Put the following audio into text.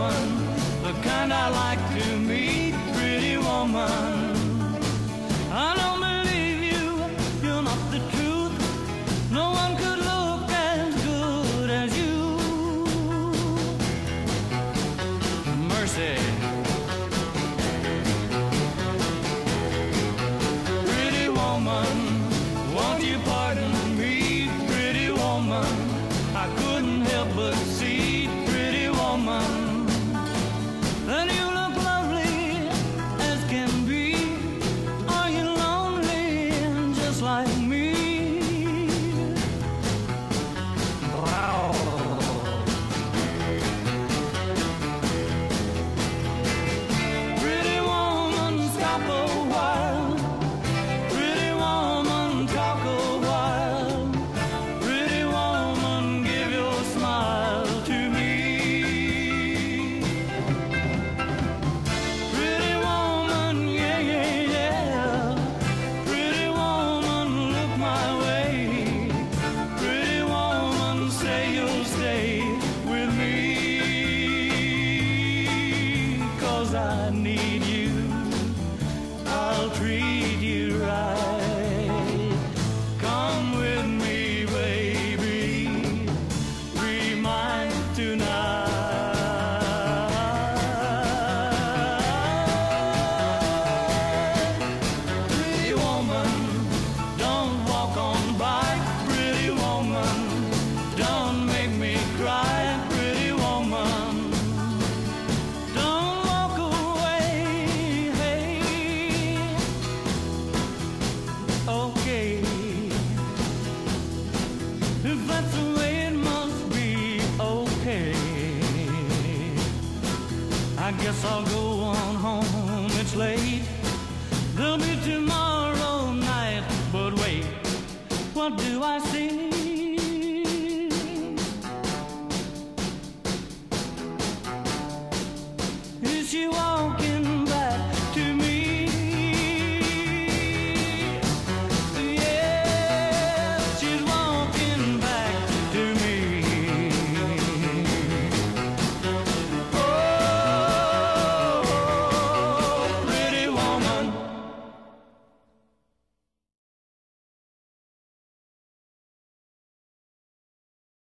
woman, the kind I like to meet. Pretty woman, I don't believe you, you're not the truth. No one could look as good as you. Mercy. Pretty woman, won't you pardon me? Pretty woman, I couldn't help but see. Pretty woman, and you look lovely as can be. Are you lonely just like me? Pretty woman, stop a while. Pretty woman, talk a while. Pretty woman, give your smile to me. Pretty woman, yeah, yeah, yeah. Pretty woman, look my way. Pretty woman, say you'll stay with me. 'Cause I need you, I'll treat you right. Come with me, baby, be mine tonight. Pretty woman, don't walk on by. Pretty woman, don't make me cry. Pretty woman, don't walk away. Hey, okay, if that's the way it must be, okay. I guess I'll go on home, it's late. There'll be tomorrow night, but wait, what do I see?